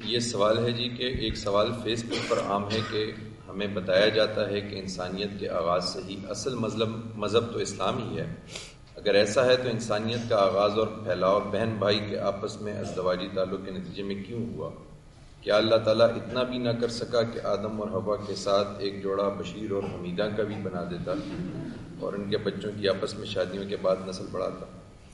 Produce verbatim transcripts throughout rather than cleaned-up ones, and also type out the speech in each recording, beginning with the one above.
یہ سوال ہے جی کہ ایک سوال فیس بک پر عام ہے کہ ہمیں بتایا جاتا ہے کہ انسانیت کے آغاز سے ہی اصل مذہب مذہب تو اسلام ہی ہے۔ اگر ایسا ہے تو انسانیت کا آغاز اور پھیلاؤ بہن بھائی کے آپس میں ازدواجی تعلق کے نتیجے میں کیوں ہوا؟ کیا اللہ تعالیٰ اتنا بھی نہ کر سکا کہ آدم اور حوا کے ساتھ ایک جوڑا بشیر اور حمیدہ کا بھی بنا دیتا اور ان کے بچوں کی آپس میں شادیوں کے بعد نسل بڑھاتا؟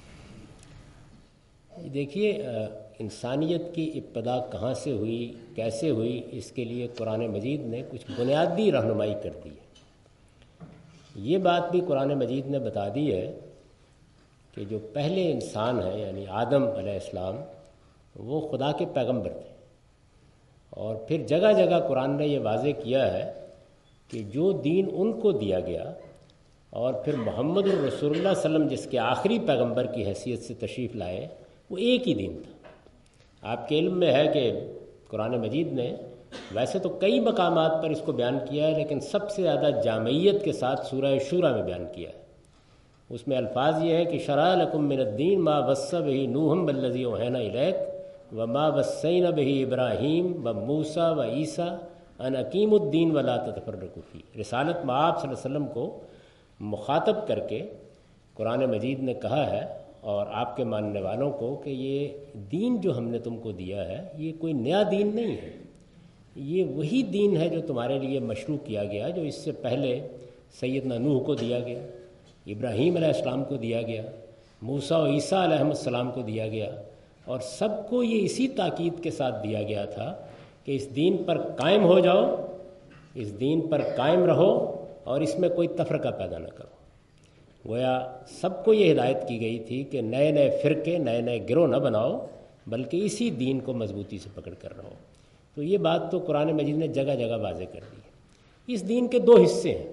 دیکھیے، انسانیت کی ابتدا کہاں سے ہوئی، کیسے ہوئی، اس کے لیے قرآن مجید نے کچھ بنیادی رہنمائی کر دی ہے۔ یہ بات بھی قرآن مجید نے بتا دی ہے کہ جو پہلے انسان ہیں یعنی آدم علیہ السلام، وہ خدا کے پیغمبر تھے، اور پھر جگہ جگہ قرآن نے یہ واضح کیا ہے کہ جو دین ان کو دیا گیا اور پھر محمد الرسول اللہ صلی اللہ علیہ وسلم جس کے آخری پیغمبر کی حیثیت سے تشریف لائے، وہ ایک ہی دین تھا۔ آپ کے علم میں ہے کہ قرآن مجید نے ویسے تو کئی مقامات پر اس کو بیان کیا ہے، لیکن سب سے زیادہ جامعیت کے ساتھ سورہ شورى میں بیان کیا ہے۔ اس میں الفاظ یہ ہے کہ شرع لکم من الدین ما وصى به نوح والذی اوحینا الیک وما وصینا به ابراہیم وموسیٰ وعیسیٰ ان اقیموا الدین ولا تتفرقوا فیہ۔ رسالت میں آپ صلی اللہ علیہ وسلم کو مخاطب کر کے قرآن مجید نے کہا ہے اور آپ کے ماننے والوں کو کہ یہ دین جو ہم نے تم کو دیا ہے یہ کوئی نیا دین نہیں ہے، یہ وہی دین ہے جو تمہارے لیے مشروع کیا گیا، جو اس سے پہلے سیدنا نوح کو دیا گیا، ابراہیم علیہ السلام کو دیا گیا، موسیٰ و عیسیٰ علیہ السلام کو دیا گیا، اور سب کو یہ اسی تاکید کے ساتھ دیا گیا تھا کہ اس دین پر قائم ہو جاؤ، اس دین پر قائم رہو اور اس میں کوئی تفرقہ پیدا نہ کرو۔ گویا سب کو یہ ہدایت کی گئی تھی کہ نئے نئے فرقے، نئے نئے گروہ نہ بناؤ، بلکہ اسی دین کو مضبوطی سے پکڑ کر رہو۔ تو یہ بات تو قرآن مجید نے جگہ جگہ واضح کر دی ہے۔ اس دین کے دو حصے ہیں۔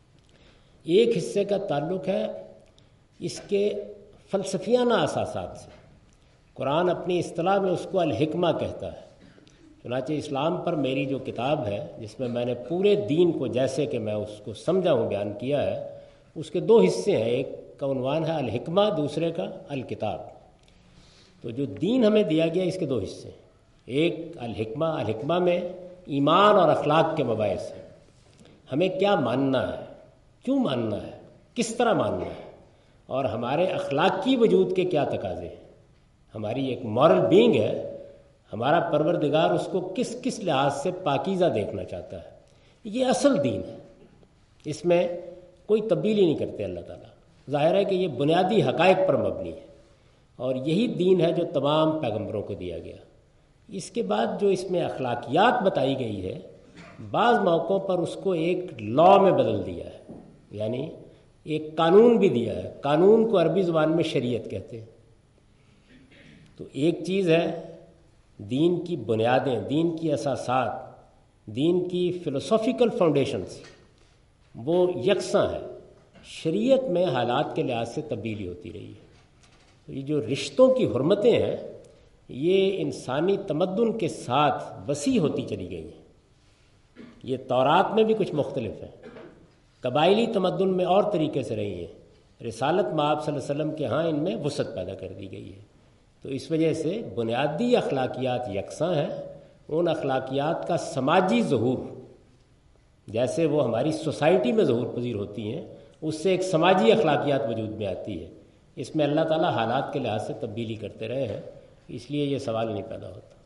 ایک حصے کا تعلق ہے اس کے فلسفیانہ اساسات سے۔ قرآن اپنی اصطلاح میں اس کو الحکمہ کہتا ہے۔ چنانچہ اسلام پر میری جو کتاب ہے جس میں میں نے پورے دین کو جیسے کہ میں اس کو سمجھا ہوں بیان کیا ہے، اس کے دو حصے ہیں، ایک کا عنوان ہے الحکمہ، دوسرے کا الکتاب۔ تو جو دین ہمیں دیا گیا اس کے دو حصے ہیں، ایک الحکمہ، الحکمہ میں ایمان اور اخلاق کے مباحث ہیں، ہمیں کیا ماننا ہے، کیوں ماننا ہے، کس طرح ماننا ہے، اور ہمارے اخلاقی وجود کے کیا تقاضے ہیں۔ ہماری ایک مورل بینگ ہے، ہمارا پروردگار اس کو کس کس لحاظ سے پاکیزہ دیکھنا چاہتا ہے۔ یہ اصل دین ہے، اس میں کوئی تبدیلی نہیں کرتے اللہ تعالیٰ۔ ظاہر ہے کہ یہ بنیادی حقائق پر مبنی ہے، اور یہی دین ہے جو تمام پیغمبروں کو دیا گیا۔ اس کے بعد جو اس میں اخلاقیات بتائی گئی ہے، بعض موقعوں پر اس کو ایک لا میں بدل دیا ہے، یعنی ایک قانون بھی دیا ہے۔ قانون کو عربی زبان میں شریعت کہتے ہیں۔ تو ایک چیز ہے دین کی بنیادیں، دین کی اساسات، دین کی فلسافیکل فاؤنڈیشنز، وہ یکساں ہے۔ شریعت میں حالات کے لحاظ سے تبدیلی ہوتی رہی ہے۔ تو یہ جو رشتوں کی حرمتیں ہیں، یہ انسانی تمدن کے ساتھ وسیع ہوتی چلی گئی ہیں۔ یہ تورات میں بھی کچھ مختلف ہیں، قبائلی تمدن میں اور طریقے سے رہی ہیں، رسالت میں آپ صلی اللہ علیہ وسلم کے ہاں ان میں وسعت پیدا کر دی گئی ہے۔ تو اس وجہ سے بنیادی اخلاقیات یکساں ہیں۔ ان اخلاقیات کا سماجی ظہور، جیسے وہ ہماری سوسائٹی میں ظہور پذیر ہوتی ہیں، اس سے ایک سماجی اخلاقیات وجود میں آتی ہے۔ اس میں اللہ تعالیٰ حالات کے لحاظ سے تبدیلی کرتے رہے ہیں، اس لیے یہ سوال نہیں پیدا ہوتا۔